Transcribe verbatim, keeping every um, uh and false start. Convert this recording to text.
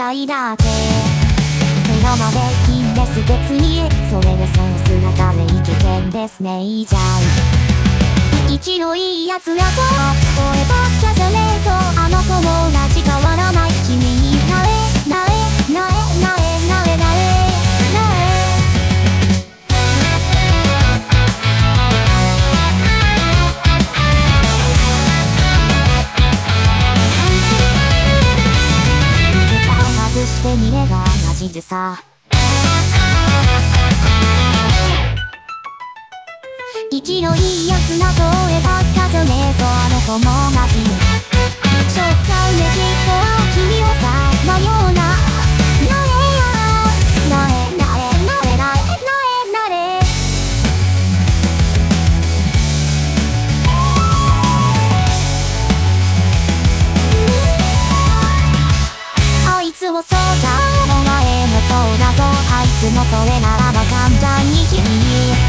たいだけ。そのまで金です別に、それでその姿でイケてんですね。いいじゃん一のいいやつらと俺ばっかじゃねえぞ。あの子も同じ変わらない君になれなれなれなれなれなれなれ。外してみればマジでさ。一のいいやつなと俺ばっかじゃねえぞ。あの子も同じしょっかうねきっと君をさまような。なれやなれなれなれなれなれなれ。あいつもそうじゃんお前もそうだぞ。あいつもそれならば簡単に君に